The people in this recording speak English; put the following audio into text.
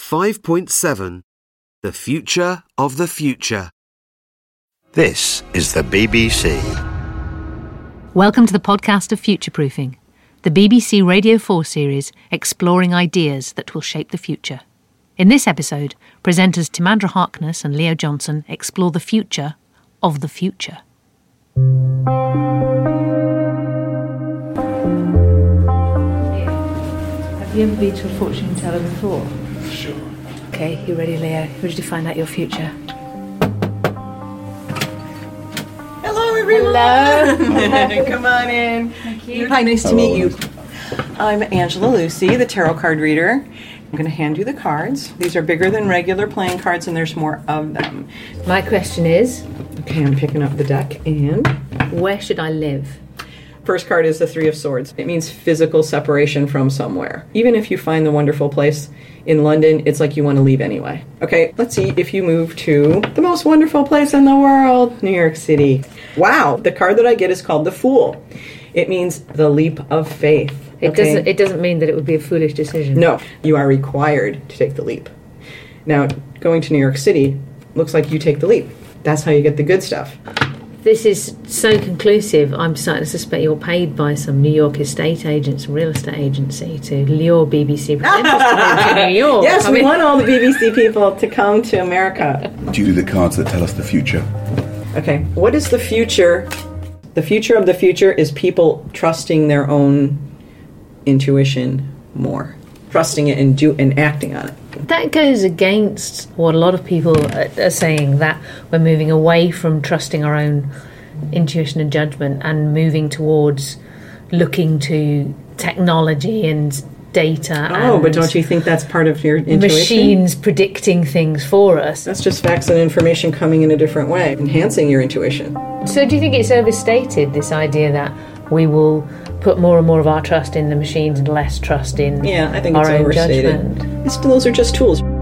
5.7 The Future of the Future. This is the BBC. Welcome to the podcast of Future-Proofing, the BBC Radio 4 series exploring ideas that will shape the future. In this episode, presenters Timandra Harkness and Leo Johnson explore the future of the future. Have you ever been to a fortune teller before? Sure. Okay, you ready, Leo? Ready to find out your future? Hello, everyone. Hello. Come on in. Thank you. Hi, nice to meet you. I'm Angela Lucy, the tarot card reader. I'm going to hand you the cards. These are bigger than regular playing cards, and there's more of them. My question is, Okay, I'm picking up the deck, and where should I live? first card is the Three of Swords. It means physical separation from somewhere. Even if you find the wonderful place in London, it's like you want to leave anyway. Okay, let's see if you move to the most wonderful place in the world, New York City. Wow, the card that I get is called the Fool. It means the leap of faith. It doesn't mean that it would be a foolish decision. No, you are required to take the leap. Now, going to New York City looks like you take the leap. That's how you get the good stuff. This is so conclusive, I'm starting to suspect you're paid by some New York estate agents, real estate agency, to lure BBC presenters to move to New York. Yes, we want all the BBC people to come to America. Do you do the cards that tell us the future? Okay, what is the future? The future of the future is people trusting their own intuition more. Trusting it and acting on it. That goes against what a lot of people are saying, that we're moving away from trusting our own intuition and judgment and moving towards looking to technology and data. Oh, and but don't you think that's part of your intuition? machines predicting things for us? That's just facts and information coming in a different way, enhancing your intuition. So do you think it's overstated, this idea that we will put more and more of our trust in the machines and less trust in Yeah, I think our it's own overstated. judgment? Those are just tools.